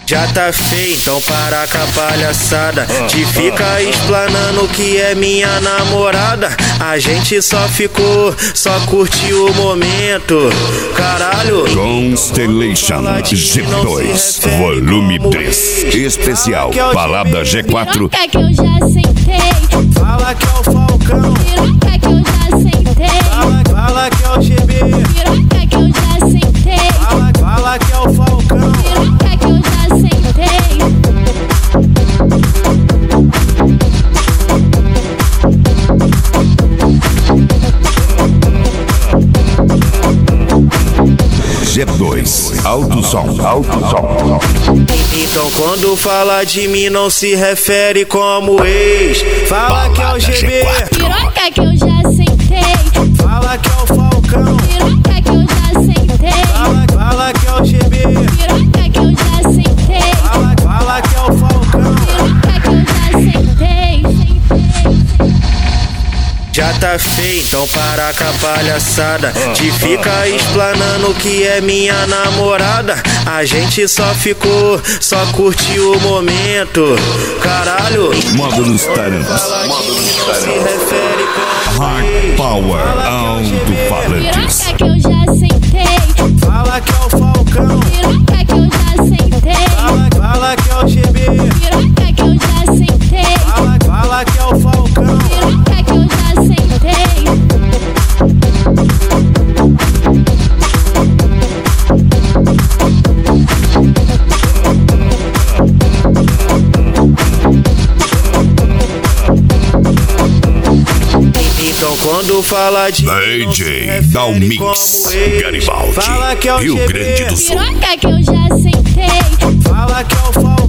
Já tá feio, então para com a palhaçada de fica explanando que é minha namorada. A gente só curtiu o momento. Caralho. Constellation G2 Volume 3 Especial Balada G4. Piroca que eu já sentei. Fala que é o Falcão. Piroca que eu já sentei. Fala que é o GB. Piroca que eu já sentei. Fala que é o Falcão. Piroca que eu já sentei. G2 Alto Som. Então quando fala de mim não se refere como ex. Fala que é o GB. Piroca que eu já sentei. Fala que é o Falcão. Piroca que eu já sentei. Fala que é o GB. Piroca que eu já sentei. Fala que é o Falcão. Piroca que eu já sentei. Já tá feio, então para com a palhaçada de fica explanando que é minha namorada. A gente só curtiu o momento. Caralho. Módulos Tarantos. Se refere como Hard Power Alto-Falantes. Piroca que eu já sentei. Fala que é o Falcão. Piroca que eu já sentei. Fala que é o GB. Piroca que eu já sentei. Fala que é o Falcão. Piroca que eu já sentei. Então quando fala de DJ Dalmix Garibaldi, fala que é o Rio GB. Grande do Sul. Piroca que eu já sentei. Fala que é o Falcão.